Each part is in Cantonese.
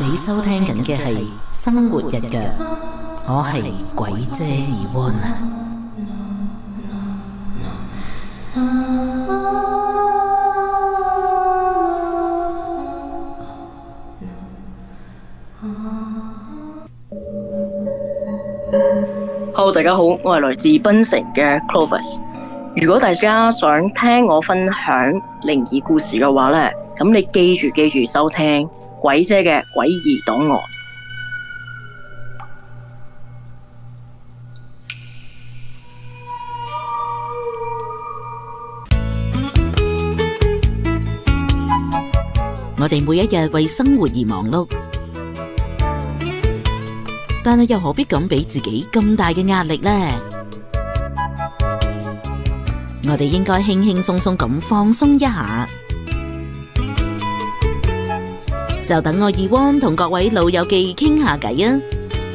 你收聽緊嘅係生活日腳，我係鬼姐Yvonne啊。 Hello， 大家好，我係來自檳城嘅 Clovis。如果大家想聽我分享靈異故事嘅話呢，咁你記住收聽鬼姐嘅詭異檔案。 我哋每一日為生活而忙碌，但係又何必咁俾自己咁大嘅壓力呢？我哋應該輕輕鬆鬆咁放鬆一下，就等我Yvonne同各位老友記傾下偈啊！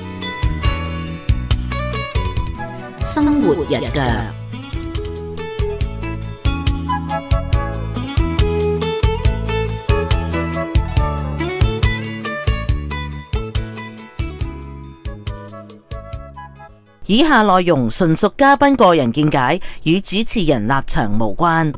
生活日腳。以下內容純屬嘉賓個人見解，與主持人立場無關。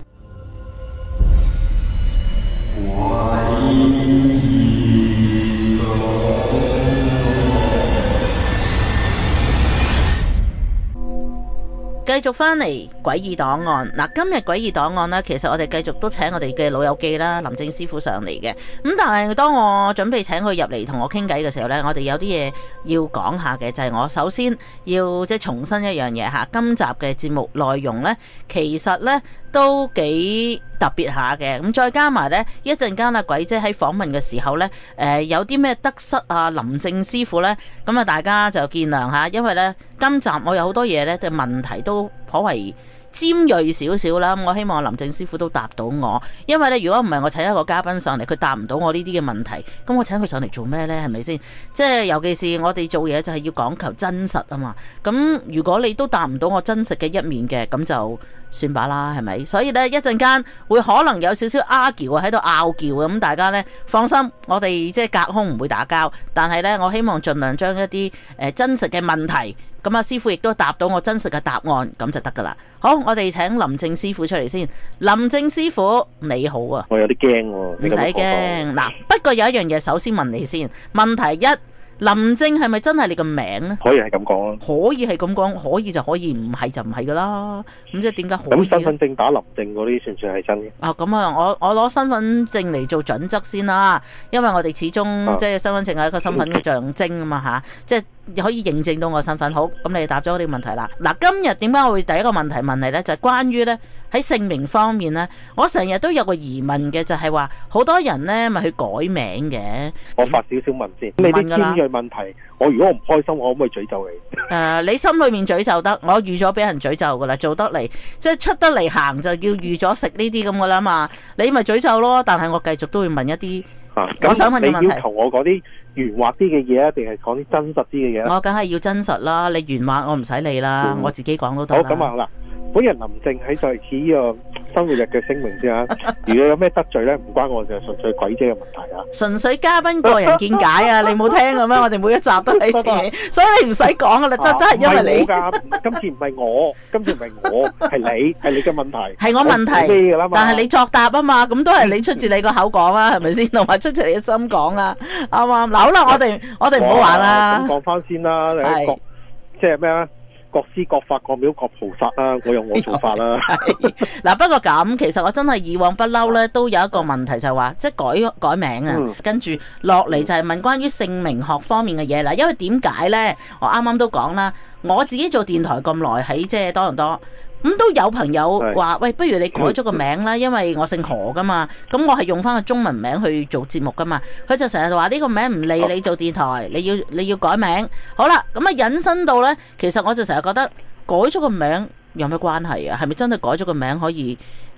繼續返嚟詭異檔案嗱，今日詭異檔案呢，其實我哋繼續都請我哋嘅老友記啦，林正師傅上嚟嘅。咁但係當我準備請佢入嚟同我傾偈嘅時候呢，我哋有啲嘢要講下嘅，就係我首先要重申一樣嘢吓，今集嘅節目內容呢，其實呢都幾特別下嘅。咁再加埋呢，一陣間阿鬼姐喺訪問嘅時候呢，有啲咩得失啊，林正師傅呢，咁啊大家就見諒下，因為呢，今集我有好多嘢呢嘅問題都頗為尖銳少少啦，我希望林正師傅都答到我，因為咧如果唔係我請一個嘉賓上嚟，佢答唔到我呢啲嘅問題，咁我請佢上嚟做咩呢？係咪先？即係尤其是我哋做嘢就係要講求真實啊嘛。咁如果你都答唔到我真實嘅一面嘅，咁就算罷啦，係咪？所以呢，一陣間會可能有少少argue喺度拗撬咁，大家呢，放心，我哋即係隔空唔會打交，但係呢，我希望盡量將一啲真實嘅問題。咁阿師傅亦都答到我真實嘅答案，咁就得噶啦。好，我哋請林正師傅出嚟先。林正師傅你好啊， 我有啲驚喎， 唔使驚嗱。不過有一樣嘢，首先問你先。問題一，林正係咪真係你個名咧？ 可以係咁講啊， 可以係咁講，可以就可以，唔係就唔係噶啦。咁即係點解可以？ 咁身份證打林正嗰啲算唔算係真嘅？ 啊，咁啊，我攞身份證嚟做準則先啦，因為我哋始終即係身份證係一個身份嘅象徵啊嘛吓，即係可以認證到我身份。好，咁你答咗呢個問題啦。嗱，今日點解我會第一個問題問你呢？就係關於呢喺姓名方面呢，我成日都有個疑問嘅，就係話好多人呢咪去改名嘅。 我發少少問先，你啲尖銳問題，我如果我唔開心，我可唔可以詛咒你？ 你心裏面詛咒得，我預咗俾人詛咒噶啦，做得嚟即係出得嚟行就要預咗食呢啲咁噶啦嘛。你咪詛咒咯，但係我繼續都會問一啲。我想問嘅問題， 你要求我講啲圓滑啲嘅嘢啊，定係講啲真實啲嘅嘢？ 我梗係要真實啦，你圓滑我唔使理啦，我自己講都得啦。 好，咁啊嗱，本人林正喺在此呢個生活日嘅聲明先啊。如果有咩得罪咧，唔關我，就係純粹鬼姐嘅問題啊。 純粹嘉賓個人見解啊，你冇聽嘅咩？我哋每一集都喺前面，所以你唔使講噶啦，真係因為你。 今次唔係我，係你嘅問題。 係我問題，但係你作答啊嘛，咁都係你出自你個口講啊，係咪先？同埋出自你嘅心講啊，啱唔啱？嗱，好啦，我哋唔好玩啦。 咁講翻先啦，即係咩啊？各師各法各廟各菩薩啦，我用我做法啦。 嗱，不過咁，其實我真係以往不嬲咧，都有一個問題就係話，即係改名啊，跟住落嚟就係問關於姓名學方面嘅嘢啦。因為點解咧？我啱啱都講啦，我自己做電台咁耐喺即係多倫多。咁都有朋友話，喂，不如你改咗個名啦，因為我姓何噶嘛，咁我係用翻個中文名去做節目噶嘛，佢就成日話呢個名唔理你做電台，你要改名。好啦，咁啊引申到呢，其實我就成日覺得改咗個名有咩關係啊？係咪真係改咗個名可以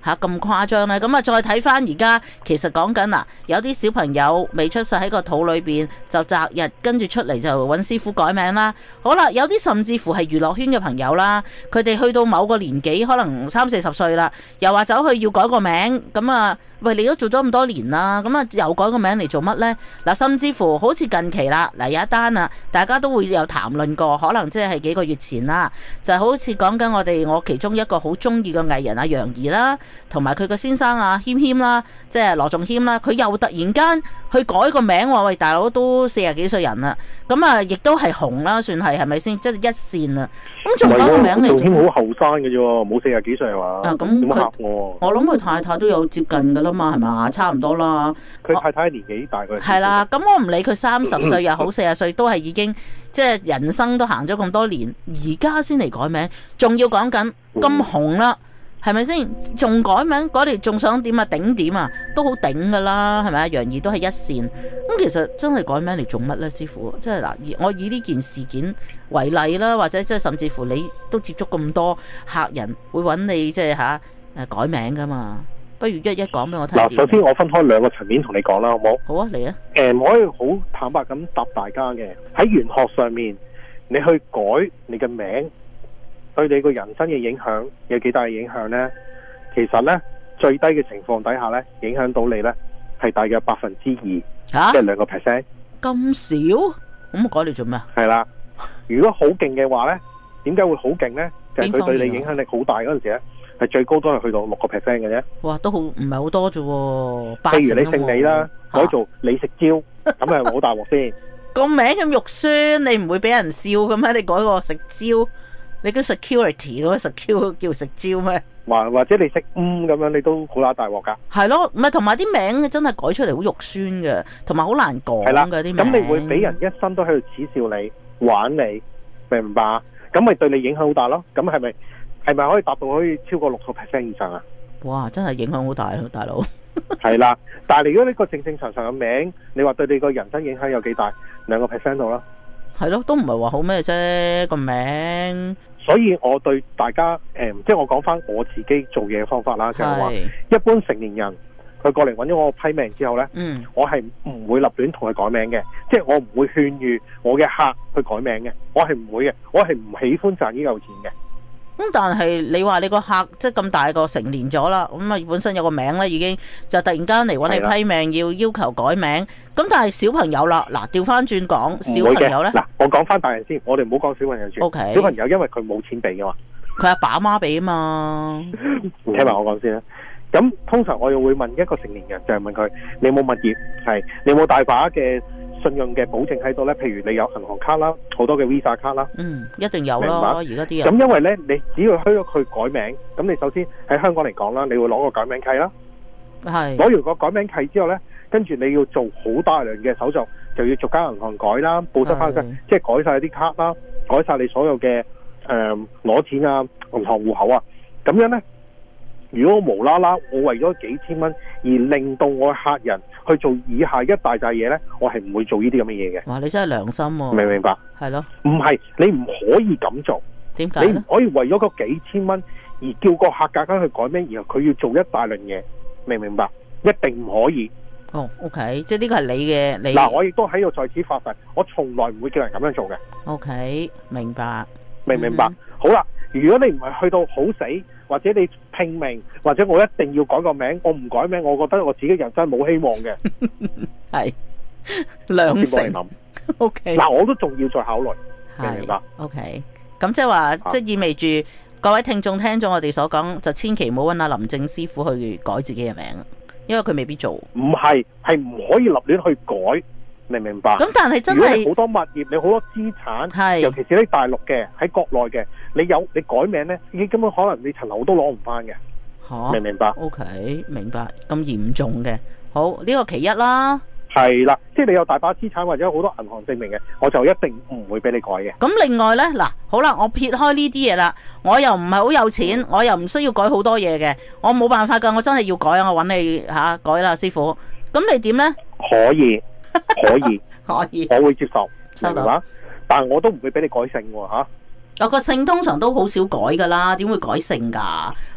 咁誇張咧？咁啊再睇翻而家，其實講緊嗱，有啲小朋友未出世喺個肚裏邊就擇日跟住出嚟就揾師傅改名啦。好啦，有啲甚至乎係娛樂圈嘅朋友啦，佢哋去到某個年紀，可能30-40歲啦，又話走去要改個名，咁啊喂，你都做咗咁多年啦，咁啊又改個名嚟做乜呢？嗱，甚至乎好似近期啦，嗱有一單啊，大家都會有談論過，可能即係幾個月前啦，就好似講緊我其中一個好中意嘅藝人阿楊怡啦，同埋佢個先生啊謙謙啦，即係羅仲謙啦，佢又突然間去改個名喎，喂大佬都40幾歲人啦，咁啊亦都係紅啦，算係咪先？即係一線啊，咁仲改個名嚟？ 仲謙好後生嘅啫喎，冇40幾歲係嘛？ 啊咁點嚇我？ 我諗佢太太都有接近噶啦嘛，係嘛？差唔多啦。 佢太太年紀大佢。 係啦，咁我唔理佢30歲又好40歲，都係已經即係人生都行咗咁多年，而家先嚟改名，仲要講緊咁紅啦，係咪先？仲改名嗰條仲想點啊？頂點啊？都好頂噶啦，係咪啊？楊怡都係一線，咁其實真係改名嚟做乜呢？師傅，即係嗱，我以呢件事件為例啦，或者即係甚至乎你都接觸咁多客人會揾你即係改名噶嘛？不如一講俾我聽。 嗱，首先我分開兩個層面同你講啦，好冇？ 好啊，嚟啊！ 我可以好坦白咁答大家嘅，喺玄學上面，你去改你嘅名，對你個人生嘅影響有幾大嘅影響呢？其實呢，最低嘅情況底下呢，影響到你呢係大約2%，即係2%。 咁少？咁我改嚟做咩啊？ 係啦，如果好勁嘅話呢，點解會好勁呢？就係佢對你影響力好大嗰陣時呢，係最高都係去到6%嘅啫。哇，都好唔係好多啫喎。 譬如你姓李啦，改做李食蕉，咁係好大鑊先。 個名咁肉酸，你唔會俾人笑嘅咩？你改個食蕉，你叫 security 嗰個 secure 叫食蕉咩？ 或者你識咁樣，你都好乸大鑊噶。係咯，唔係同埋啲名真係改出嚟好肉酸嘅，同埋好難講嘅啲名。 咁你會俾人一生都喺度恥笑你、玩你，明唔明白？咁咪對你影響好大咯。咁係咪可以達到可以超過60%以上啊？哇， 真係影響好大咯，大佬。 係啦，但係如果呢個正正常常嘅名，你話對你個人生影響有幾大？2%度啦。係咯，都唔係話好咩啫個名。 所以我對大家即係我講翻我自己做嘢嘅方法啦，就係話一般成年人佢過嚟揾咗我批命之後呢，我係唔會立亂同佢改名嘅，即係我唔會勸喻我嘅客去改名嘅，我係唔會嘅，我係唔喜歡賺呢嚿錢嘅。咁但係你話你個客即係咁大個成年咗啦，咁啊本身有個名咧，已經就突然間嚟揾你批命，要求改名。咁但係小朋友啦，嗱調翻轉講，小朋友咧，嗱我講翻大人先，我哋唔好講小朋友住。Okay. 小朋友因為佢冇錢俾噶嘛，佢阿爸阿媽俾啊嘛。聽埋我講先啦。咁通常我又會問一個成年人，就係問佢你有冇物業，係你有冇大把嘅信用嘅保證喺度咧？譬如你有銀行卡啦，好多嘅 Visa 卡啦，一定有咯。而家啲人咁，因為咧，你只要去咗佢改名，咁你首先喺香港嚟講啦，你會攞個改名契啦，係攞完個改名契之後咧，跟住你要做好大量嘅手續，就要逐間銀行改啦，報失翻晒，即係改晒啲卡啦，改晒你所有嘅攞錢啊、銀行戶口啊，咁樣咧。如果我無啦啦，我為咗幾千蚊而令到我客人去做以下一大紮嘢呢，我係唔會做呢啲咁嘅嘢嘅。哇！你真係良心喎，明唔明白？係咯，唔係你唔可以咁做。點解？你唔可以為咗嗰幾千蚊而叫個客夾硬去改名，然後佢要做一大輪嘢，明唔明白？一定唔可以。哦 ，OK， 即係呢個係你嘅你。嗱，我亦都喺度在此發誓，我從來唔會叫人咁樣做嘅。OK， 明白，明唔明白？好啦，如果你唔係去到好死。或者你拼命，或者我一定要改個名，我唔改名，我覺得我自己人生冇希望嘅。係兩成。O K。嗱，我都仲要再考慮，明唔明白？O K。咁即係話，即係意味住各位聽眾聽咗我哋所講，就千祈唔好揾阿林正師傅去改自己嘅名，因為佢未必做。唔係，係唔可以立亂去改。明唔明白？咁但係真係好多物業，你好多資產，尤其是喺大陸嘅，喺國內嘅，你改名咧，已經根本可能你層樓都攞唔翻嘅。明唔明白？OK，明白。咁嚴重嘅，好呢個其一啦。係啦，即係你有大把資產或者好多銀行證明嘅，我就一定唔會俾你改嘅。咁另外咧，嗱，好啦，我撇開呢啲嘢啦，我又唔係好有錢，我又唔需要改好多嘢嘅，我冇辦法噶，我真係要改啊！我揾你改啦，師傅。咁你點咧？可以。可以，可以，我會接受，收到。但係我都唔會俾你改姓喎，吓。我個姓通常都好少改噶啦，點會改姓噶？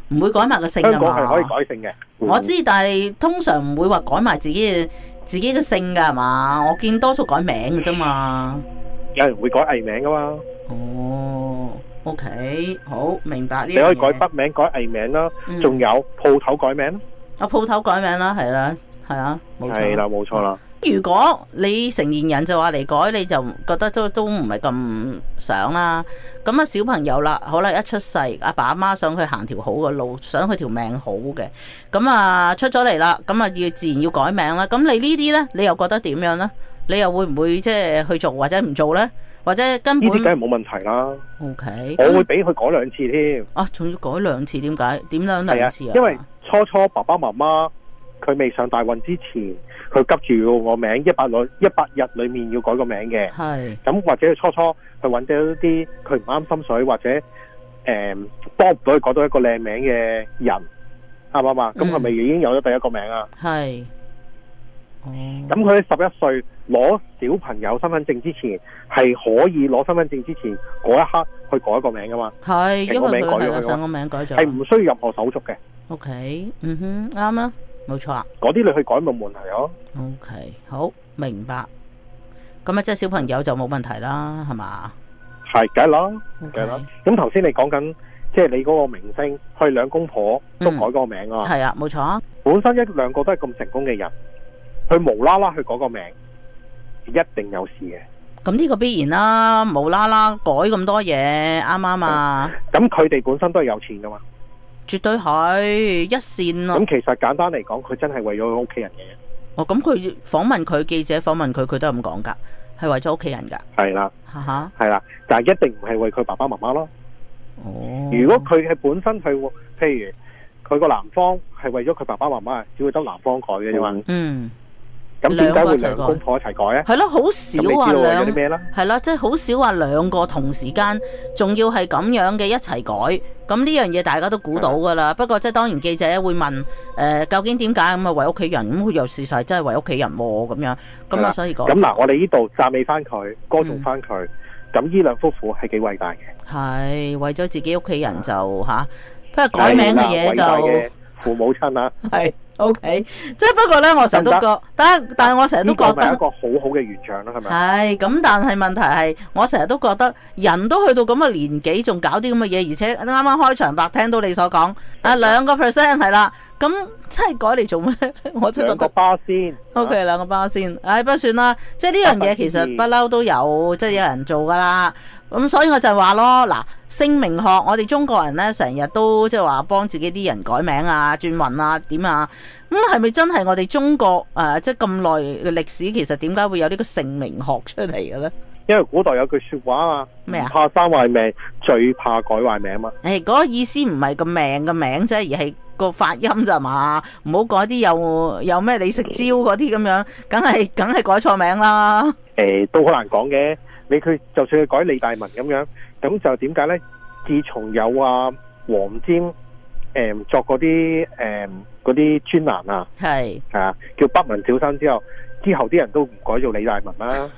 唔會改埋個姓㗎嘛。 香港係可以改姓嘅。 我知，但係通常唔會話改埋自己嘅姓㗎係嘛？我見多數改名㗎啫嘛。 有人會改藝名㗎嘛？ 哦，OK， 好明白呢樣嘢。 你可以改筆名、改藝名啦，仲有鋪頭改名。 鋪頭改名啦，係啦，係啊，冇錯。 係啦，冇錯啦。 如果你成年人就話嚟改，你就覺得都唔係咁想啦。咁啊，小朋友啦，好啦，一出世，阿爸阿媽想佢行條好嘅路，想佢條命好嘅，咁啊出咗嚟啦，咁啊要自然要改名啦。咁你呢啲呢，你又覺得點樣呢？你又會唔會即係去做或者唔做呢？或者根本呢啲梗係冇問題啦。 OK， 我會俾佢改2次添。 啊，仲要改2次？點解？點樣2次啊？ 因為初爸爸媽媽佢未上大運之前，佢急住要我名100日裏面要改個名嘅。 係。咁或者佢初去揾到一啲佢唔啱心水，或者幫唔到佢改到一個靚名嘅人，啱唔啱啊？咁佢咪已經有咗第一個名啊？ 係。 咁佢喺11歲攞小朋友身份證之前，係可以攞身份證之前嗰一刻去改一個名噶嘛？ 係，因為佢係上個名改咗， 係唔需要任何手續嘅。 OK，啱啊，冇錯啊。 嗰啲你去改冇問題咯。 OK， 好明白。咁啊，即係小朋友就冇問題啦，係嘛？ 係，梗係啦，梗係啦。咁頭先你講緊，即係你嗰個明星，佢兩公婆都改個名啊。係啊，冇錯。 本身兩個都係咁成功嘅人。佢無啦啦去改個名，一定有事嘅。 咁呢個必然啦，無啦啦改咁多嘢，啱唔啱啊？ 咁佢哋本身都係有錢噶嘛？ 絕對係一線咯。 咁其實簡單嚟講，佢真係為咗佢屋企人嘅。 哦，咁佢訪問佢，記者訪問佢，佢都係咁講噶，係為咗屋企人噶。 係啦，係啦，但係一定唔係為佢爸爸媽媽咯。 哦。如果佢係本身係，譬如佢個男方係為咗佢爸爸媽媽，只會得男方改嘅啫嘛。咁點解會兩公婆一齊改咧？ 係咯，好少話係啦，即係好少話兩個同時間，仲要係咁樣嘅一齊改。咁呢樣嘢大家都估到噶啦。不過即係當然記者會問究竟點解咁啊？為屋企人，咁佢又事實真係為屋企人咁樣。咁啊，所以講咁嗱，我哋呢度讚美翻佢，歌頌翻佢。咁呢兩夫婦係幾偉大嘅。係為咗自己屋企人就吓，不過改名嘅嘢就父母親啊。 係。OK， 即係不過咧，我成日都覺，但係我成日都覺得係一個好好嘅現象啦，係咪？ 係咁，但係問題係，我成日都覺得人都去到咁嘅年紀，仲搞啲咁嘅嘢，而且啱啱開場白聽到你所講2% 係啦，咁真係改嚟做咩？我真係覺得 2個巴仙 ，OK， 2個巴仙，不過算啦，即係呢樣嘢其實不嬲都有，即係有人做噶啦。咁所以我就話咯，嗱，姓名學我哋中國人咧成日都即係話幫自己啲人改名啊、轉運啊、點啊，咁係咪真係我哋中國即係咁耐嘅歷史，其實點解會有呢個姓名學出嚟嘅咧？ 因為古代有句說話啊，咩啊？怕生壞命，最怕改壞名嘛。 嗰個意思唔係個命嘅名啫，而係個發音咋嘛？唔好改啲有咩你食蕉嗰啲咁樣，梗係改錯名啦。 都好難講嘅。佢就算佢改李大文咁樣，咁就點解呢？自從有黃霑作嗰啲專欄啊，係啊，叫北文小生之後啲人都唔改做李大文啦。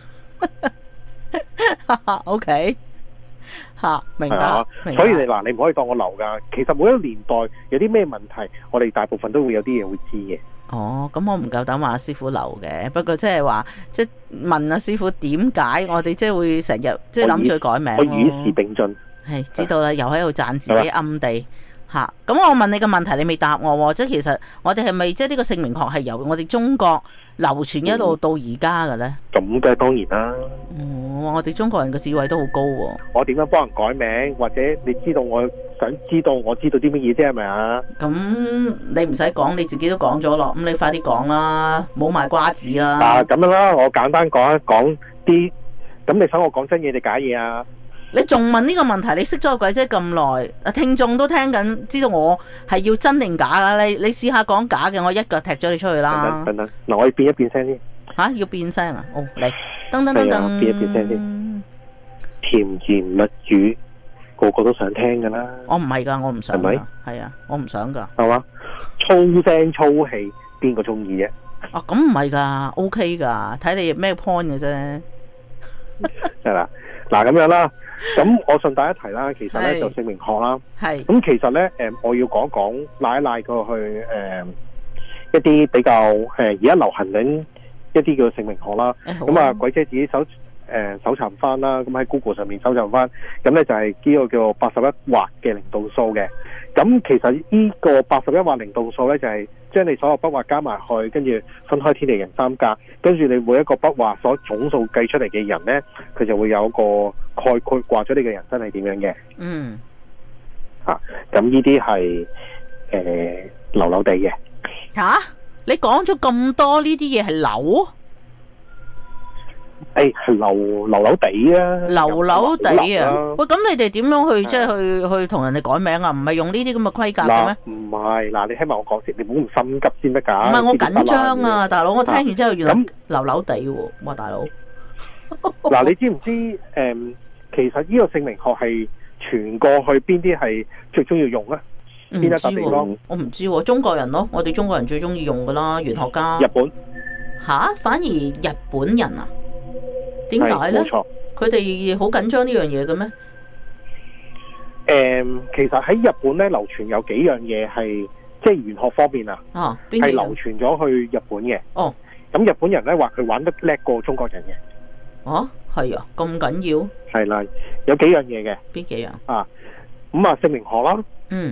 OK， 明白。 所以你唔可以當我流噶。其實每一個年代有啲咩問題，我哋大部分都會有啲嘢會知嘅。 哦，咁我唔夠膽話師傅流嘅，不過即係話即係問阿師傅點解我哋即係會成日即係諗住改名。 我與時並進。係知道啦，又喺度讚自己暗地吓。咁我問你個問題，你未答我。即係其實我哋係咪即係呢個姓名學係由我哋中國流傳一路到而家嘅咧？咁梗係當然啦。 我哋中國人嘅智慧都好高喎。 我點樣幫人改名，或者你知道我想知道我知道啲乜嘢啫，係咪啊？ 咁你唔使講，你自己都講咗咯。咁你快啲講啦，冇賣瓜子啦。 咁樣啦，我簡單講一講啲。咁你想我講真嘢定假嘢啊？ 你仲問呢個問題？你識咗個鬼姐咁耐，聽眾都聽緊，知道我係要真定假噶？你試下講假嘅，我一腳踢咗你出去啦！ 等，嗱，我要變一變聲先。 要變聲啊？哦，嚟，噔噔噔噔， 變一變聲先。甜言蜜語，個個都想聽噶啦。 我唔係噶，我唔想。係咪？係啊，我唔想噶。係嘛？ 粗聲粗氣，邊個中意啫？ 咁唔係噶 ，OK 噶，睇你咩 point 嘅啫。 係啦。 嗱咁樣啦，咁我順帶一提啦，其實咧就姓名學啦，咁其實咧我要講講拉一拉過去一啲比較而家流行緊一啲叫姓名學啦，咁啊鬼姐自己搜尋翻啦，咁喺 Google 上面搜尋翻，咁咧就係呢個叫81畫嘅靈動數嘅。咁其實呢個81畫靈動數咧就係將你所有筆畫加埋去，跟住分開天地人三格，跟住你每一個筆畫所總數計出嚟嘅人咧，佢就會有一個概括話咗你嘅人生係點樣嘅。 嗯。 咁呢啲係流流地嘅。 你講咗咁多呢啲嘢係流？ 係流流地啊， 流流地啊！喂，咁你哋點樣去即係去同人哋改名啊？唔係用呢啲咁嘅規格嘅咩？ 唔係，嗱，你聽埋我講先，你唔好咁心急先得㗎。 唔係我緊張啊，大佬！我聽完之後原來流流地喎，哇，大佬！ 嗱，你知唔知其實呢個姓名學係傳過去邊啲係最中意用啊？邊一笪地方？ 我唔知喎，中國人咯，我哋中國人最中意用㗎啦，玄學家。 日本反而日本人啊？點解咧？冇錯，佢哋好緊張呢樣嘢嘅咩？ 其實喺日本咧流傳有幾樣嘢係即係玄學方面啊，係流傳咗去日本嘅。哦，咁日本人咧話佢玩得叻過中國人嘅。 係啊，咁緊要？ 係啦，有幾樣嘢嘅。 邊幾樣？ 咁姓名學啦。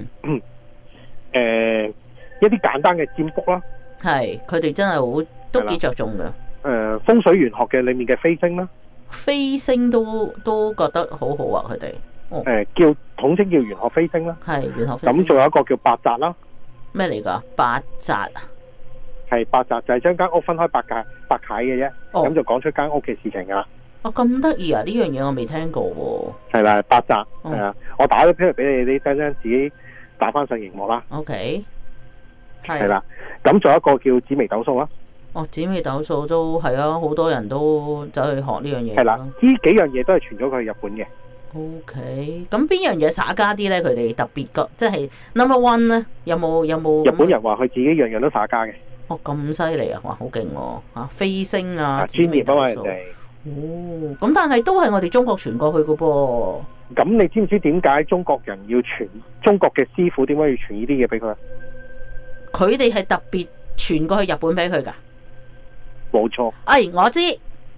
一啲簡單嘅占卜啦。係， 佢哋真係好都幾着重嘅。 風水玄學嘅裏面嘅飛星啦， 飛星都覺得好好啊！佢哋叫統稱叫玄學飛星啦， 係玄學飛星。 咁仲有一個叫八宅啦， 咩嚟㗎？八宅啊， 係八宅就係將間屋分開八解嘅啫，咁就講出間屋嘅事情㗎啦。 咁得意啊！呢樣嘢我未聽過喎。 係啦，八宅係啊，我打咗篇嚟俾你，你等陣自己打翻上熒幕啦。 OK， 係啦，咁仲有一個叫紫微斗數啦。 紫微斗數都係啊，好多人都走去學呢樣嘢。 係啦，呢幾樣嘢都係傳咗佢去日本嘅。 OK，咁邊樣嘢耍家啲咧？佢哋特別個即係 number one 咧？有冇？日本人話佢自己樣樣都耍家嘅。 咁犀利啊！哇，好勁喎！飛星啊， 專業啊嘛人哋。 咁但係都係我哋中國傳過去嘅噃。 咁你知唔知點解中國人要傳？中國嘅師傅點解要傳呢啲嘢俾佢？ 佢哋係特別傳過去日本俾佢㗎。 冇錯。 我知。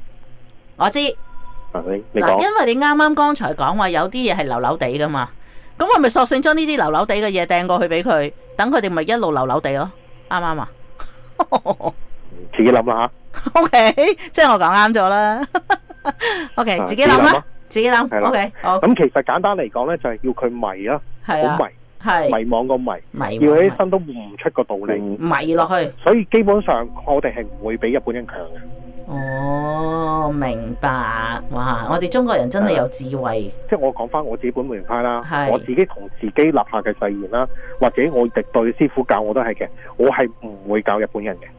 你講。 因為你啱啱剛才講話有啲嘢係流流地噶嘛，咁我咪索性將呢啲流流地嘅嘢掟過去俾佢，等佢哋咪一路流流地咯，啱唔啱啊？ 自己諗啦吓。 OK， 即係我講啱咗啦。OK， 自己諗啦，自己諗。OK， 好。 咁其實簡單嚟講咧，就係要佢迷啦，好迷。迷惘個迷，要起身都悟唔出個道理， 迷落去。 所以基本上我哋係唔會比日本人強嘅。 明白。哇！我哋中國人真係有智慧。 即係我講翻我自己本門派啦，我自己同自己立下嘅誓言啦，或者我敵對師傅教我都係嘅，我係唔會教日本人嘅。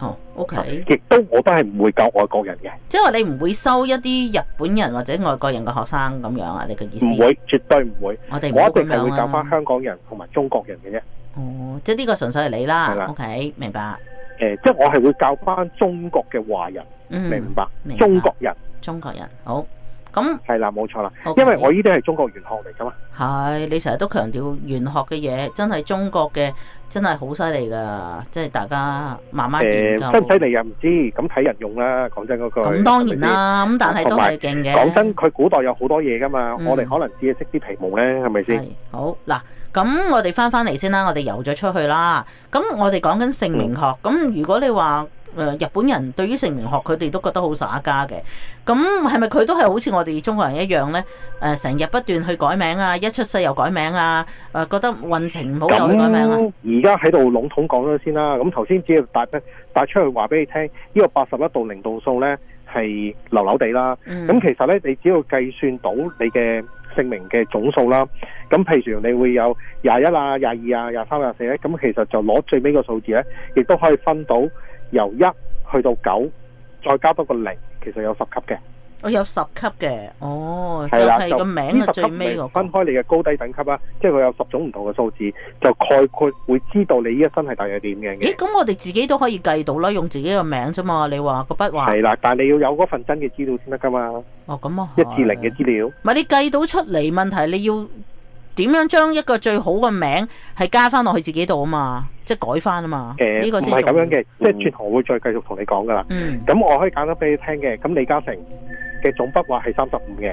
OK。 亦都我都係唔會教外國人嘅。 即係話你唔會收一啲日本人或者外國人嘅學生咁樣啊？你嘅意思？ 唔會，絕對唔會。我一定係會教翻香港人同埋中國人嘅啫。 即係呢個純粹係你啦。OK， 明白。 即係我係會教翻中國嘅華人，明白？中國人。 中國人，好。咁係啦，冇錯啦。因為我呢啲係中國玄學嚟噶嘛。 係，你成日都強調玄學嘅嘢，真係中國嘅，真係好犀利噶。即係大家慢慢研究。 犀唔犀利又唔知，咁睇人用啦。講真嗰句。 咁當然啦，咁但係都係勁嘅。 講真，佢古代有好多嘢噶嘛，我哋可能只係識啲皮毛咧，係咪先？ 好嗱，咁我哋翻嚟先啦，我哋游咗出去啦。咁我哋講緊姓名學，咁如果你話日本人對於姓名學，佢哋都覺得好耍家嘅。咁係咪佢都係好似我哋中國人一樣呢？成日不斷去改名啊，一出世又改名啊，覺得運程唔好又去改名啊。 而家喺度籠統講咗先啦。咁頭先只要帶出去話俾你聽，呢個81道靈動數呢係流流地啦。咁其實呢，你只要計算到你嘅姓名嘅總數啦。咁譬如你會有21啊、22啊、23、24咧，咁其實就攞最尾個數字呢，亦都可以分到由1去到9，再加多個0，其實有10級嘅。 我有10級嘅，就係啦， 係個名嘅最尾嗰個。 分開你嘅高低等級啦，即係佢有10種唔同嘅數字，就概括會知道你呢一生係大約點嘅。 咦，咁我哋自己都可以計到啦，用自己個名啫嘛。你話個筆畫係啦，但係你要有嗰份真嘅資料先得噶嘛。 咁啊 ，1至0嘅資料。 唔係你計到出嚟，問題你要點樣將一個最好嘅名係加翻落去自己度啊嘛，即係改翻啊嘛。呢個唔係咁樣嘅，即係轉頭我會再繼續同你講噶啦。咁我可以簡單俾你聽嘅。咁李嘉誠嘅總筆畫係35嘅。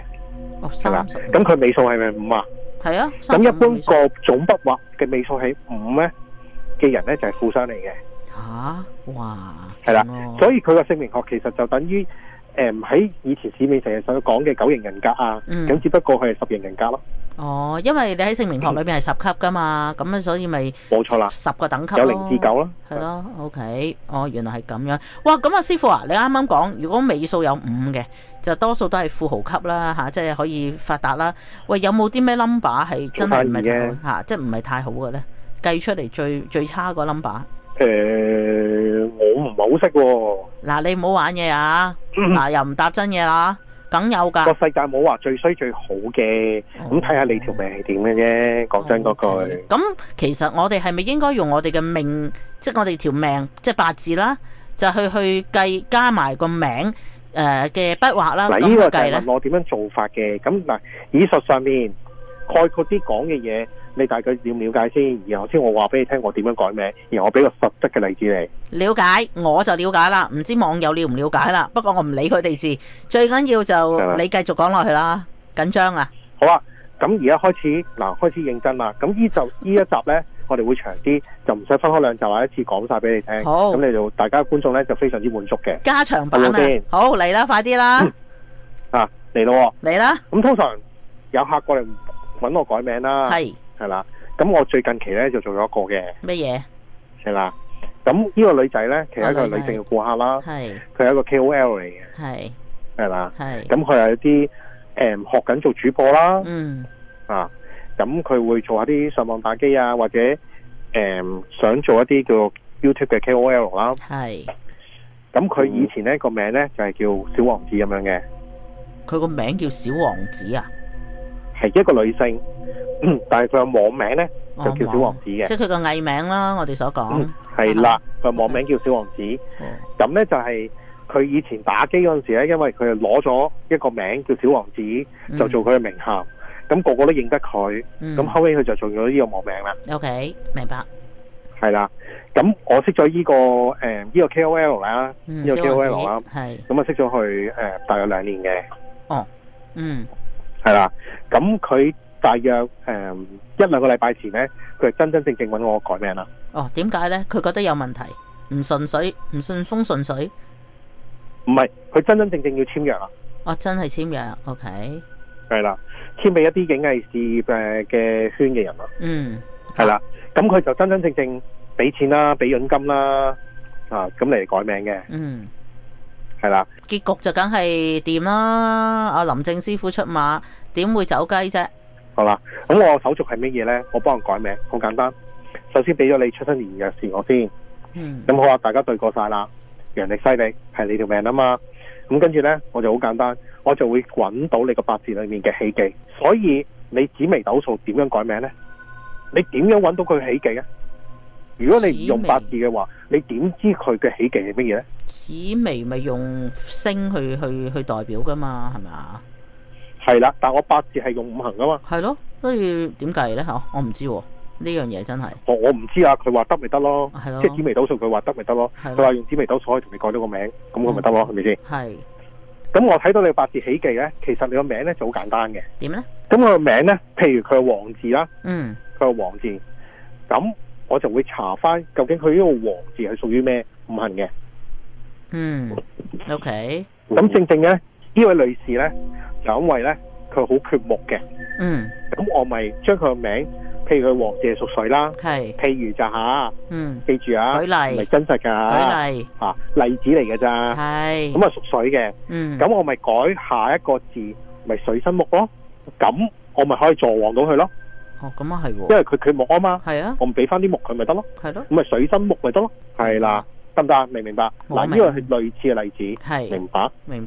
35。 咁佢尾數係咪5啊？ 係啊。 咁一般個總筆畫嘅尾數係5咧嘅人咧就係富商嚟嘅。 哇！ 係啦，所以佢個姓名學其實就等於喺以前市面成日所講嘅9型人格啊，咁只不過佢係10型人格咯。 因為你喺姓名學裏邊係10級噶嘛，咁所以咪冇錯啦 ，10個等級有0至9啦。 係咯，OK，原來係咁樣。哇，咁啊，師傅啊，你啱啱講，如果尾數有5嘅，就多數都係富豪級啦，即係可以發達啦。喂，有冇啲咩 number 係真係唔係太好即係唔係太好嘅咧？計出嚟最差個 number。 我唔係好識喎。 嗱，你唔好玩嘢啊！嗱，又唔答真嘢啦，梗有㗎。 個世界冇話最衰最好嘅，咁睇下你條命係點嘅啫。講真嗰句。 咁其實我哋係咪應該用我哋嘅命，即係我哋條命，即係八字啦，就去計加埋個名嘅筆畫啦。 嗱，呢個就係問我點樣做法嘅。咁嗱，以術上面概括啲講嘅嘢。你大概了唔了解先？然後先我話俾你聽我點樣改名，然後我俾個實質嘅例子你。了解， 我就了解啦。唔知網友了唔了解啦？不過我唔理佢哋字，最緊要就你繼續講落去啦。緊張啊！ 好啊，咁而家開始認真啦。咁呢一集呢，我哋會長啲，就唔使分開2集或一次講晒俾你聽。 好， 咁你就大家觀眾呢，就非常之滿足嘅。 加長版啊！好嚟啦，快啲啦！ 嚟咯！ 嚟啦！ 咁通常有客過嚟揾我改名啦。係啦，咁我最近期咧就做咗一個嘅。 乜嘢？ 係啦，咁呢個女仔咧，其實係一個女性嘅顧客啦。係。佢係一個 KOL 嚟嘅。係。係啦。係。咁佢係有啲學緊做主播啦。咁佢會做下啲上網打機啊，或者想做一啲叫 YouTube 嘅 KOL 啦。係。咁佢以前咧個名咧就係叫小王子咁樣嘅。 佢個名叫小王子啊？ 係一個女性。但係佢個網名咧就叫小王子嘅， 即係佢個藝名啦。我哋所講係啦，佢網名叫小王子。咁咧就係佢以前打機嗰陣時咧，因為佢係攞咗一個名叫小王子，就做佢嘅名銜。咁個個都認得佢。咁後尾佢就做咗呢個網名啦。 OK，明白。 係啦，咁我識咗呢個 KOL 啦，呢個 KOL 啦，係咁啊識咗佢大約2年嘅。係啦，咁佢。大約1-2個禮拜前咧，佢係真真正正揾我改名啦。 點解咧？佢覺得有問題，唔順水，唔順風順水。 唔係，佢真真正正要簽約啊！ 真係簽約。OK。 係啦，簽俾一啲影藝事業嘅圈嘅人啊。係啦，咁佢就真真正正俾錢啦，俾佣金啦，咁嚟改名嘅。係啦。 結局就梗係掂啦！阿林正師傅出馬，點會走雞啫？ 好啦，咁我手續係乜嘢呢？我幫人改名，好簡單。首先俾咗你出生年月日時我先。咁好啊，大家對過晒啦。陽曆西曆係你條命啊嘛。咁跟住呢，我就好簡單，我就會揾到你個八字裏面嘅喜忌。所以你紫微斗數點樣改名呢？你點樣揾到佢喜忌啊？如果你唔用八字嘅話，你點知佢嘅喜忌係乜嘢呢？ 紫微咪用星去代表噶嘛，係咪？ 係啦，但我八字係用5行噶嘛。 係咯，所以點計咧？我唔知呢樣嘢真係。我唔知啊，佢話得咪得咯。 係咯。 即係紫微斗數，佢話得咪得咯。佢話用紫微斗數可以同你改到個名，咁佢咪得咯，係咪先？係。咁我睇到你八字喜忌咧，其實你個名咧就好簡單嘅。點咧？咁佢個名咧，譬如佢係王字啦。佢係王字，咁我就會查翻究竟佢呢個王字係屬於咩5行嘅。OK。咁正正咧，呢位女士咧。就因為咧，佢好缺木嘅。咁我咪將佢個名，譬如佢王字係屬水啦。係。譬如就下。記住啊。舉例。唔係真實噶。舉例。例子嚟嘅咋。係。咁啊屬水嘅。咁我咪改下一個字，咪水生木咯。咁我咪可以助旺到佢咯。咁啊係喎。因為佢缺木啊嘛。係啊。我唔俾翻啲木佢咪得咯。係咯。咁咪水生木咪得咯。係啦。得唔得？明唔明白？嗱，呢個係類似嘅例子。係。明白。明白。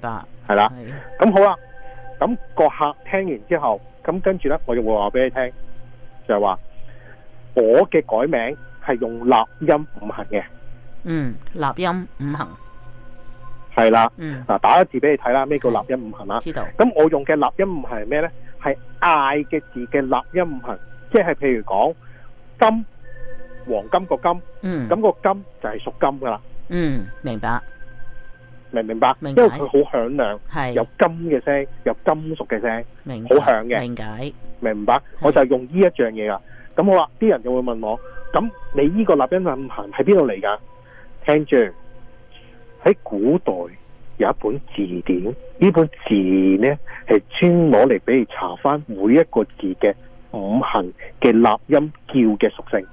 係啦。咁好啦，咁個客聽完之後，咁跟住咧，我就會話俾你聽，就係話我嘅改名係用立音五行嘅。 立音五行係啦。嗱，打個字俾你睇啦，咩叫立音五行啦？ 知道。 咁我用嘅立音五行係咩咧？係嗌嘅字嘅立音五行，即係譬如講金，黃金個金，咁個金就係屬金噶啦。 明白。 明唔明白？因為佢好響亮，有金嘅聲，有金屬嘅聲，好響嘅。 明解。 明白？我就用呢一樣嘢噶。咁好啦，啲人就會問我，咁你呢個立音五行喺邊度嚟噶？聽住，喺古代有一本字典，呢本字呢係專攞嚟俾你查翻每一個字嘅五行嘅立音叫嘅屬性。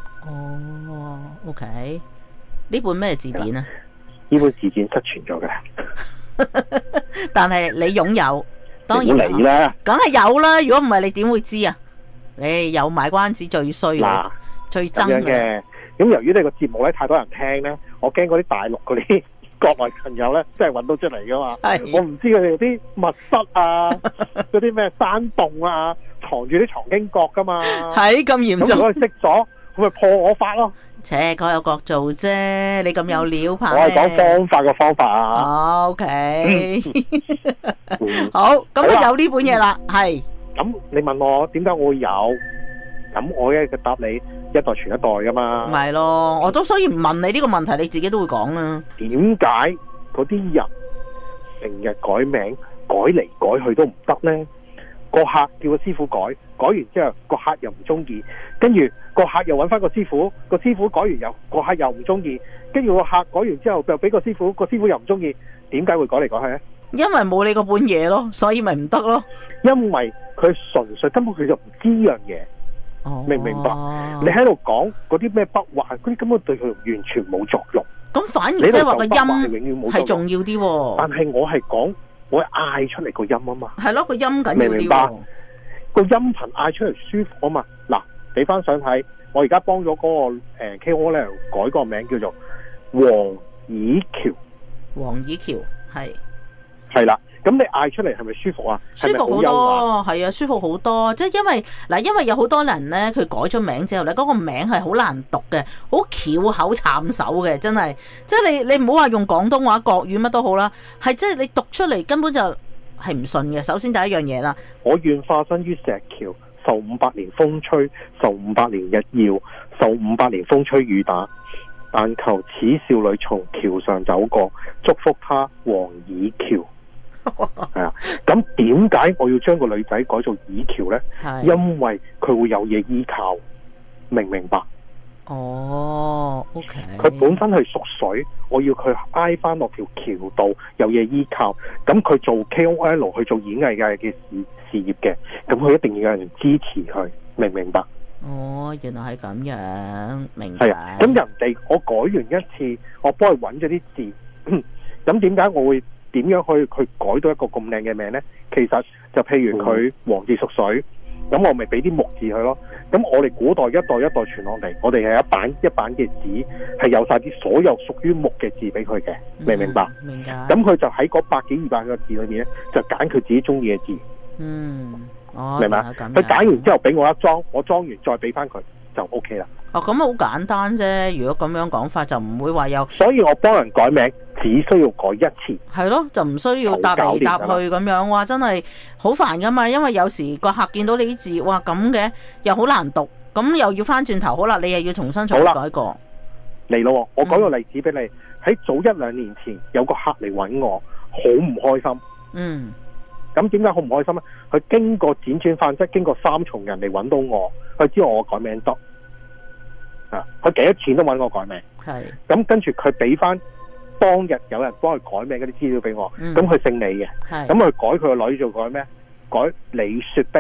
OK， 呢本咩字典啊？ 呢本字典失傳咗嘅。 但係你擁有，當然你啦， 梗係有啦。如果唔係，你點會知啊？你有賣關子最衰嘅，最憎嘅。 咁由於呢個節目咧太多人聽咧，我驚嗰啲大陸嗰啲國內朋友咧，真係揾到出嚟噶嘛。我唔知佢哋啲密室啊，嗰啲咩山洞啊，藏住啲藏經閣噶嘛。係咁嚴重。咁如果佢識咗，佢咪破我法咯。各有各做啫，你咁有料拍。我係講方法嘅方法啊。 OK。好，咁就有呢本嘢啦。係。 咁你問我點解我會有？咁我嘅答你，一代傳一代噶嘛。咪係咯，我都所以唔問你呢個問題，你自己都會講啦。點解嗰啲人成日改名，改嚟改去都唔得呢？個客叫個師傅改，改完之後個客又唔中意，跟住個客又揾翻個師傅，個師傅改完又個客又唔中意，跟住個客改完之後又俾個師傅，個師傅又唔中意，點解會改嚟改去呢？因為冇你嗰本嘢咯，所以咪唔得咯。因為佢純粹根本佢就唔知呢樣嘢。明唔明白？你喺度講嗰啲咩筆畫，嗰啲根本對佢完全冇作用。咁反而即係話個音係重要啲。但係我係講，我係嗌出嚟個音啊嘛。係咯，個音緊要啲。明唔明白？個音頻嗌出嚟舒服啊嘛。嗱，俾翻相睇，我而家幫咗嗰個KO 咧改個名叫做黃以橋。黃以橋係啦。咁你嗌出嚟係咪舒服啊？舒服好多，係啊，舒服好多。即係因為有好多人咧，佢改咗名之後咧，嗰個名係好難讀嘅，好翹口慘手嘅，真係。即係你唔好話用廣東話、國語乜都好啦，係即係你讀出嚟根本就係唔順嘅。首先第一樣嘢啦，我願化身於石橋，受500年風吹，受500年日耀，受500年風吹雨打，但求此少女從橋上走過，祝福她黃以橋。係啊，咁點解我要將個女仔改做以橋呢？因為佢會有嘢依靠，明唔明白？OK。佢本身係屬水，我要佢挨翻落條橋度，有嘢依靠。咁佢做 KOL 去做演藝嘅事業嘅，咁佢一定要有人支持佢，明唔明白？原來係咁樣，明白。係啊，咁人哋我改完一次，我幫佢揾咗啲字，咁點解我會？點樣去改到一個咁靚嘅名呢？其實就譬如佢黃字屬水，咁我咪俾啲木字佢咯。咁我哋古代一代一代傳落嚟，我哋係一版嘅紙，係有晒啲所有屬於木嘅字俾佢嘅，明唔明白？明白。咁佢就喺嗰100幾200個字裏面咧，就揀佢自己中意嘅字。明白？佢揀完之後俾我一裝，我裝完再俾翻佢就 OK 啦。咁好簡單啫。如果咁樣講法，就唔會話有。所以我幫人改名，只需要改一次。係咯，就唔需要搭嚟搭去咁樣。哇，真係好煩噶嘛。因為有時個客見到你啲字，哇咁嘅，又好難讀，咁又要翻轉頭，好啦，你又要重新再改過。嚟咯，我講個例子俾你。喺早1-2年前，有個客嚟揾我，好唔開心。咁點解好唔開心咧？佢經過輾轉反側，經過3重人嚟揾到我，佢知道我改名得。佢幾多錢都揾我改名，咁跟住佢俾翻當日有人幫佢改名嗰啲資料俾我，咁佢姓李嘅，咁佢改佢個女做改咩？改李雪碧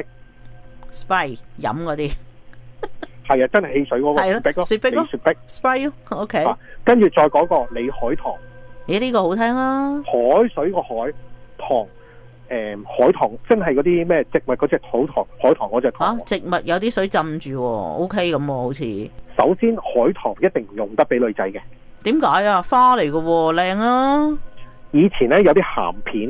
，Sprite 飲嗰啲，係啊，真係汽水嗰個雪碧咯，李雪碧 Sprite 咯 ，OK，跟住再改個李海棠，咦呢個好聽啊，海水個海棠。海棠真係嗰啲咩植物嗰隻海棠嗰隻棠，植物有啲水浸住，OK 咁好似。首先海棠一定唔用得俾女仔嘅，點解啊？花嚟嘅喎，靚啊！以前咧有啲鹹片，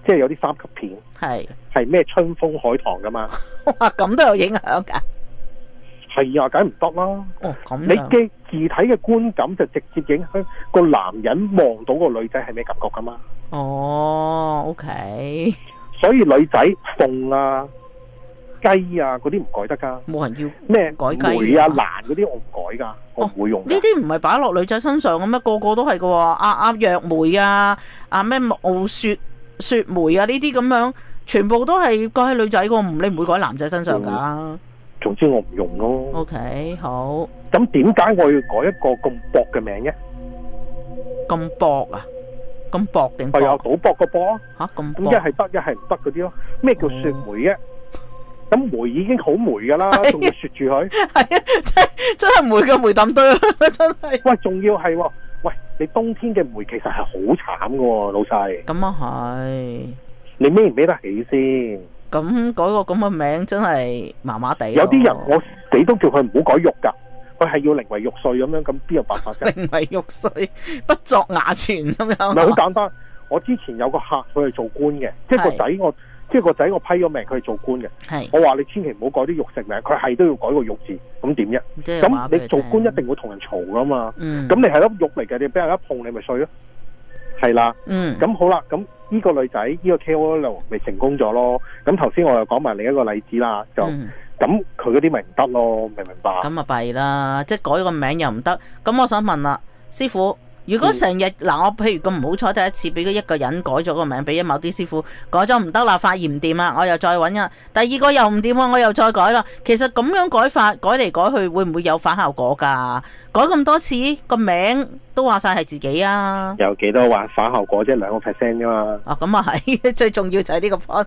即係有啲三級片係咩春風海棠噶嘛？ 哇，咁都有影響㗎？ 係啊，梗唔得啦。 哦，咁你嘅字體嘅觀感就直接影響個男人望到個女仔係咩感覺噶嘛？ 哦 ，OK。 所以女仔鳳啊、雞啊嗰啲唔改得噶。 冇人要咩改雞梅啊、蘭嗰啲我唔改噶，我唔會用。 呢啲唔係擺落女仔身上嘅咩？個個都係嘅喎。阿若梅啊，咩傲雪梅啊，呢啲咁樣，全部都係改喺女仔個，你唔會改男仔身上㗎。 總之我唔用咯。 OK， 好。 咁點解我要改一個咁薄嘅名嘅？ 咁薄啊？咁薄定薄？ 係啊，賭博個博啊。 嚇咁咁一係得，一係唔得嗰啲咯。咩叫雪梅嘅？咁梅已經好梅噶啦，仲要雪住佢。 係啊，真係梅嘅梅抌堆啊！真係。喂， 仲要係喎，喂，你冬天嘅梅其實係好慘噶喎，老細。 咁啊係。 你孭唔孭得起先？ 咁改個咁嘅名真係麻麻地。 有啲人我死都叫佢唔好改玉噶，佢係要寧為玉碎咁樣，咁邊有辦法啫？ 寧為玉碎，不作瓦全咁樣。 唔係好簡單，我之前有個客佢係做官嘅，即係個仔我。即係個仔我批咗命，佢係做官嘅。我話你千祈唔好改啲玉石名，佢係都要改個玉字，咁點啫？咁你做官一定會同人嘈噶嘛。咁你係粒玉嚟嘅，你俾人一碰你咪碎咯。係啦。咁好啦，咁呢個女仔呢個 KOL 咪成功咗咯。咁頭先我又講埋另一個例子啦，就咁佢嗰啲咪唔得咯，明唔明白？咁啊弊啦，即係改個名又唔得。咁我想問啦，師傅。如果成日嗱，我譬如咁唔好彩，第一次俾佢一個人改咗個名，俾咗某啲師傅改咗唔得啦，發現唔掂啦，我又再揾啊，第二個又唔掂喎，我又再改啦。其實咁樣改法改嚟改去，會唔會有反效果㗎？改咁多次個名都話晒係自己啊！ 有幾多話反效果啫？2% 啫嘛。 哦，咁啊係，最重要就係呢個 point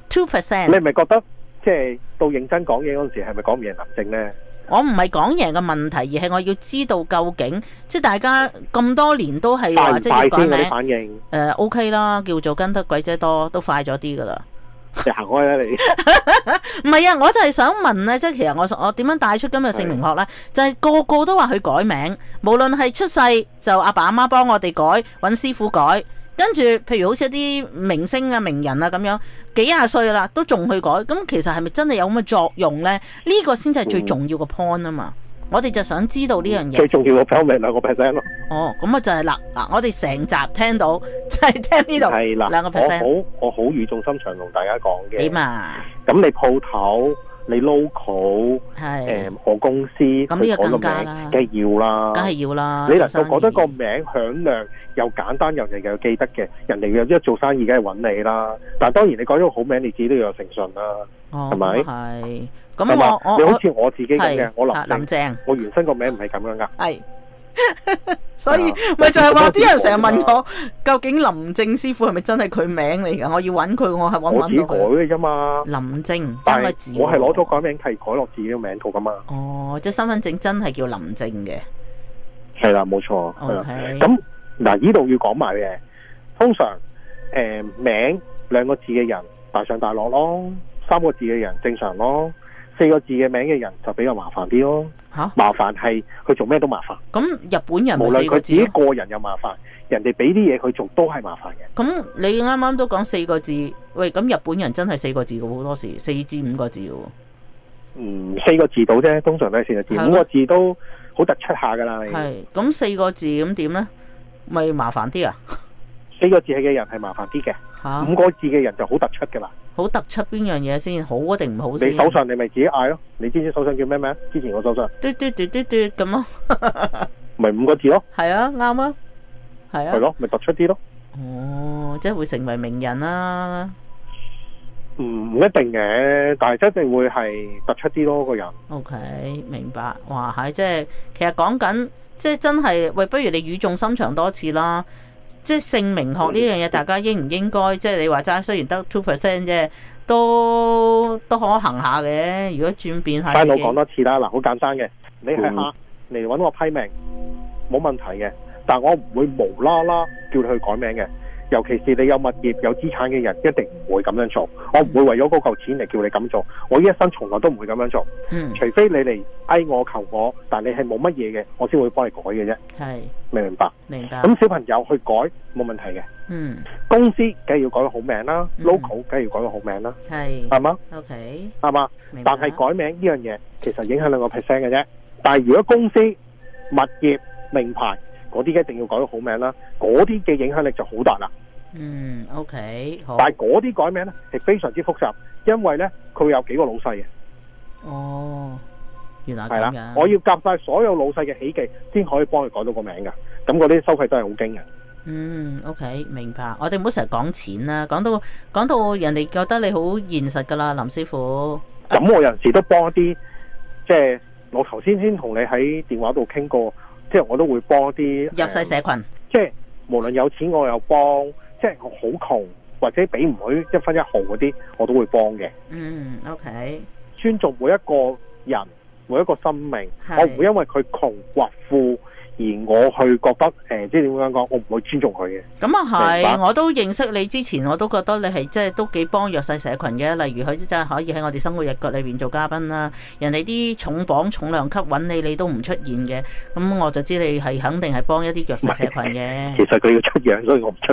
2%。 你係咪覺得即係到認真講嘢嗰陣時，係咪講唔贏林正呢？ 我唔係講贏嘅問題，而係我要知道究竟，即係大家咁多年都係話即係要改名， 反應 OK 啦，叫做跟得鬼姐多，都快咗啲噶啦。 你行開啦你！ 唔係啊，我就係想問咧，即係其實我點樣帶出今日姓名學咧？就係個個都話佢改名，無論係出世就阿爸阿媽幫我哋改，揾師傅改。跟住，譬如好似一啲明星啊、名人啊咁樣，幾廿歲啦，都仲去改，咁其實係咪真係有咁嘅作用呢？呢個先至係最重要嘅 point 啊嘛！我哋就想知道呢樣嘢。 最重要嘅 point 咪2% 咯。 哦，咁啊就係嗱，我哋成集聽到就係聽呢度係啦 2%。 我好語重心長同大家講嘅。 點啊？ 咁你鋪頭。你 local 我公司咁呢個更加啦， 梗係要啦， 梗係要啦。 你能夠覺得個名響亮又簡單又人哋又記得嘅，人哋一做生意梗係揾你啦。但係當然你改咗個好名，你自己都要有誠信啦，係咪？ 係。咁你好似我自己咁嘅，我林正， 我原身個名唔係咁樣噶。 係。所以咪就係話啲人成日問我，究竟林正師傅係咪真係佢名嚟噶？我要揾佢，我係揾唔到佢。 我自己改嘅啫嘛。 林正， 但係我係攞咗改名契改落自己嘅名度噶嘛。 哦，即係身份證真係叫林正嘅。 係啦，冇錯。 OK。 咁嗱，呢度要講埋嘅，通常名2個字嘅人大上大落咯，3個字嘅人正常咯，4個字嘅名嘅人就比較麻煩啲咯。麻煩係佢做咩都麻煩。咁日本人無論佢自己個人又麻煩，人哋俾啲嘢佢做都係麻煩嘅。 咁你啱啱都講4個字，喂，咁日本人真係4個字嘅好多時，4至5個字嘅。 4個字到啫，通常都係4個字，5個字都好突出下噶啦。 係，咁4個字咁點咧？咪麻煩啲啊 ？4個字嘅人係麻煩啲嘅，5個字嘅人就好突出噶啦。好突出邊樣嘢先？好啊定唔好先？ 你手上你咪自己嗌咯。你知唔知手上叫咩名？之前我手上嘟嘟嘟嘟嘟咁咯， 咪5個字咯。 係啊，啱啊，係啊。 係咯，咪突出啲咯。 哦，即係會成為名人啦。 唔一定嘅，但係一定會係突出啲咯個人。 OK， 明白。哇，係即係其實講緊，即係真係喂，不如你語重心長多次啦。即係姓名學呢樣嘢，大家應唔應該？即係你話齋，雖然得 2% 啫，都可行下嘅。如果轉變下， 翻我講多次啦。嗱，好簡單嘅，你係客嚟揾我批命，冇問題嘅。但係我唔會無啦啦叫你去改名嘅。 尤其是你有物業有資產嘅人，一定唔會咁樣做。我唔會為咗嗰嚿錢嚟叫你咁做，我呢一生從來都唔會咁樣做。除非你嚟嗌我求我，但你係冇乜嘢嘅，我先會幫你改嘅啫。係，明白？明白。咁小朋友去改冇問題嘅。公司梗係要改個好名啦，logo 梗係要改個好名啦。係嘛？OK。係嘛？但係改名呢樣嘢其實影響2% 嘅啫。但係如果公司、物業、名牌嗰啲一定要改個好名啦，嗰啲嘅影響力就好大啦。OK， 好。但係嗰啲改名咧係非常之複雜，因為咧佢會有幾個老細嘅。哦，原來係咁㗎。我要夾晒所有老細嘅喜忌，先可以幫佢改到個名㗎。咁嗰啲收費都係好驚嘅。OK， 明白。我哋唔好成日講錢啦，講到人哋覺得你好現實㗎啦，林師傅。咁我有陣時都幫一啲，即係我頭先同你喺電話度傾過，即係我都會幫一啲弱勢社群，即係無論有錢我又幫，即係我好窮或者俾唔起1分1毫嗰啲，我都會幫嘅。OK， 尊重每一個人每一個生命，我唔會因為佢窮或富而我去覺得即係點樣講，我唔會尊重佢嘅。咁啊係，我都認識你之前，我都覺得你係即係都幾幫弱勢社群嘅。例如佢真係可以喺我哋生活日腳裏邊做嘉賓啦，人哋啲重磅重量級揾你都唔出現嘅，咁我就知你係肯定係幫一啲弱勢社群嘅。其實佢要出樣，所以我唔出。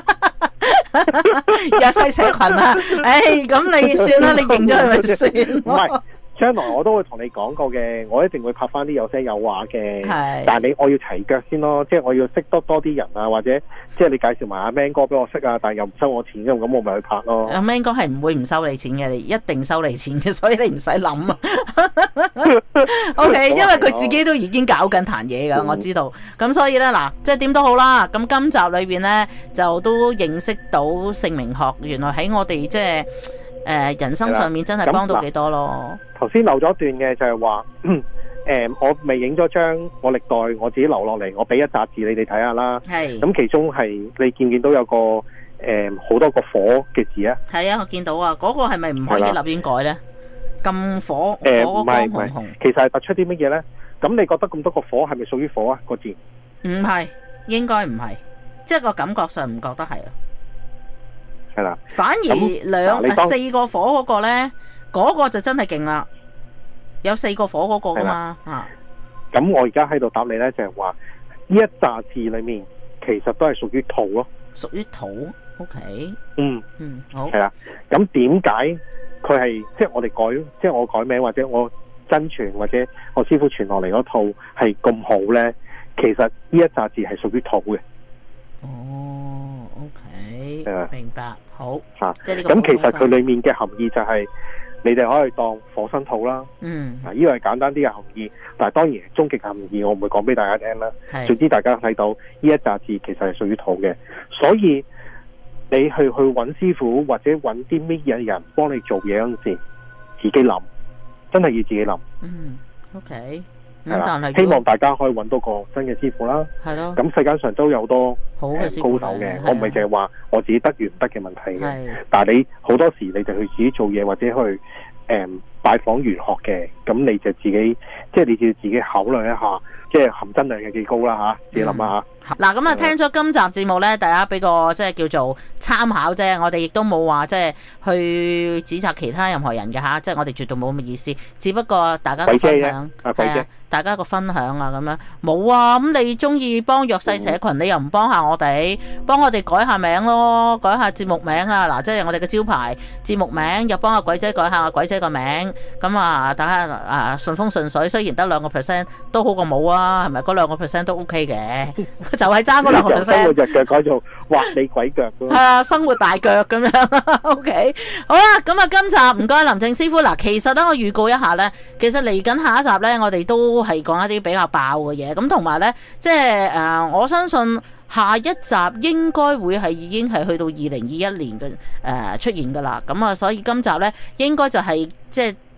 弱勢社群啊，咁你算啦，你認咗佢咪算咯。將來我都會同你講過嘅，我一定會拍翻啲有聲有話嘅。但係我要齊腳先咯，即係我要識多啲人啊，或者即係你介紹埋阿 Man 哥俾我識啊，但係又唔收我錢咁我咪去拍咯。阿 Man 哥係唔會唔收你錢嘅，你一定收你錢嘅，所以你唔使諗啊。OK， 因為佢自己都已經搞緊壇嘢噶，我知道。咁所以咧嗱，即係點都好啦。咁今集裏邊咧就都認識到姓名學，原來喺我哋即係人生上面真係幫到幾多咯。頭先漏咗段嘅就係話，我未影咗張我歷代我自己留落嚟，我俾一紮字你哋睇下啦。係。咁其中係你見唔見到有個好多個火嘅字啊？係啊，我見到啊。嗰個係咪唔可以立亂改咧？咁火火光紅紅。其實係突出啲乜嘢咧？咁你覺得咁多個火係咪屬於火啊？個字？唔係，應該唔係，即係個感覺上唔覺得係啊。係啦。反而4個火嗰個咧，嗰個就真係勁啦。有4個火嗰個噶嘛？咁我而家喺度答你咧，就係話呢一紮字裏面，其實都係屬於土咯。屬於土 ，OK。好。係啦。咁點解佢係即係我哋改，即係我改名或者我真傳或者我師傅傳落嚟嗰套係咁好咧？其實呢一紮字係屬於土嘅。哦 ，OK。明白。好。即係呢個。咁其實佢裏面嘅含義就係。你哋可以當火生土啦，呢個係簡單啲嘅含義，但係當然終極含義我唔會講俾大家聽啦。總之大家睇到呢一紮字其實係屬於土嘅，所以你去揾師傅或者揾啲乜嘢人幫你做嘢嗰陣時，自己諗，真係要自己諗。OK。但係希望大家可以揾到個新嘅師傅啦。係咯。咁世界上都有好多好嘅高手嘅，我唔係淨係話我自己得與唔得嘅問題嘅。但係你好多時你就去自己做嘢或者去拜訪玄學嘅，咁你就自己即係你要自己考慮一下，即係含真量嘅幾高啦嚇，自己諗下嚇。嗱咁啊，聽咗今集節目咧，大家俾個即係叫做參考啫。我哋亦都冇話即係去指責其他任何人嘅嚇，即係我哋絕對冇咁嘅意思。只不過大家個分享係啊，大家個分享啊咁樣冇啊。咁你中意幫弱勢社群，你又唔幫下我哋，幫我哋改下名咯，改下節目名啊。嗱，即係我哋嘅招牌節目名，又幫阿鬼仔改下阿鬼仔個名。咁啊，大家順風順水，雖然得2%都好過冇啊，係咪？嗰2%都 OK 嘅。就係爭嗰2%。生活日腳改做畫你鬼腳咯。係啊，生活大腳咁樣。OK， 好啦，咁啊，今集唔該林正師傅。嗱，其實咧我預告一下咧，其實嚟緊下一集咧，我哋都係講一啲比較爆嘅嘢。咁同埋咧，即係我相信下一集應該會係已經係去到2021年嘅出現噶啦。咁啊，所以今集咧應該就係即係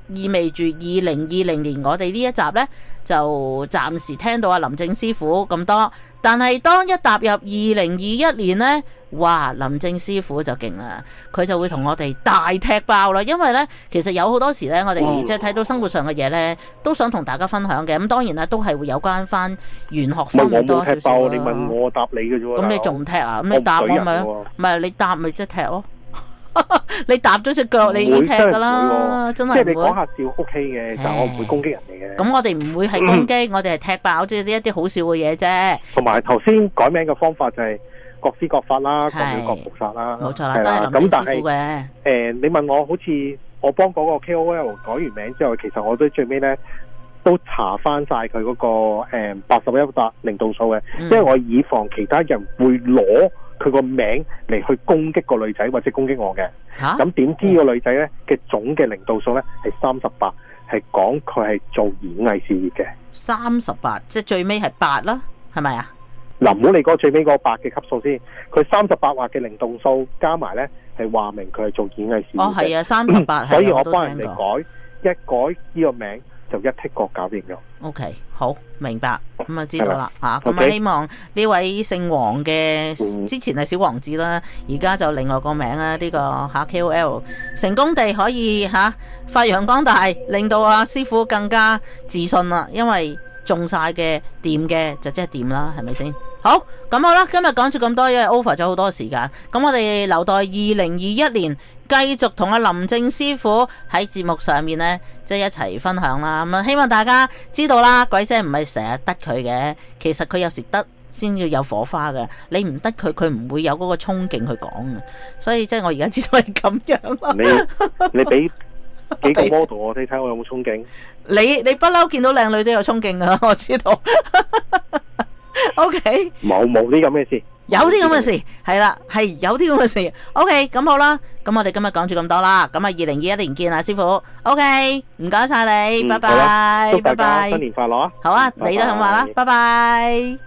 意味住2020年我哋呢一集呢，就暫時聽到阿林正師傅咁多，但係當一踏入2021年呢，哇！林正師傅就勁啦，佢就會同我哋大踢爆啦。因為呢，其實有好多時呢，我哋即係睇到生活上嘅嘢呢，都想同大家分享嘅。咁當然啦，都係會有關翻玄學方面多少少啦。 你問我答你嘅啫喎。 咁你仲唔踢啊？咁你答我咪？唔係你答咪即係踢咯。你踏咗隻腳，你已經踢噶啦，真係唔會。即係你講下笑 OK 嘅，但係我唔會攻擊人哋嘅。咁我哋唔會係攻擊，我哋係踢爆即係一啲好笑嘅嘢啫。同埋頭先改名嘅方法就係各施各法啦，各廟各菩薩啦，冇錯啦，都係林正師傅嘅。你問我好似我幫嗰個 KOL 改完名之後，其實我都最尾咧都查翻晒佢嗰個81靈度數嘅，因為我以防其他人會攞佢個名嚟去攻擊個女仔或者攻擊我嘅，咁點知個女仔咧嘅總嘅靈度數咧係38，係講佢係做演藝事業嘅。38，即係最尾係8啦，係咪啊？嗱，唔好理嗰個最尾嗰個8嘅級數先，佢38畫嘅靈度數加埋咧係話明佢係做演藝事業嘅。哦，係啊，38，所以我幫人哋改，一改呢個名就一剔過搞掂咗。OK， 好，明白，咁啊知道啦吓，咁啊希望呢位姓黃嘅之前係小王子啦，而家就另外個名啦，呢個KOL 成功地可以發揚光大，令到阿師傅更加自信啦，因為中晒嘅掂嘅就即係掂啦，係咪先？好，咁好啦，今日講咗咁多，因為 over 咗好多時間，咁我哋留待2021年繼續同阿林正師傅喺節目上面呢，即係一齊分享啦。咁啊，希望大家知道啦，鬼姐唔係成日得佢嘅，其實佢有時得先要有火花嘅，你唔得佢，佢唔會有嗰個衝勁去講嘅。所以即係我而家知道係咁樣啦。你俾幾個 model 我睇睇我有冇衝勁？你不嬲見到靚女都有衝勁噶啦，我知道。OK， 冇啲咁嘅事，有啲咁嘅事係啦，係有啲咁嘅事。OK， 咁好啦，咁我哋今日講住咁多啦，咁啊2021年見啊，師傅。OK， 唔該晒你，拜拜，拜拜，新年快樂啊！好啊，你都咁話啦，拜拜。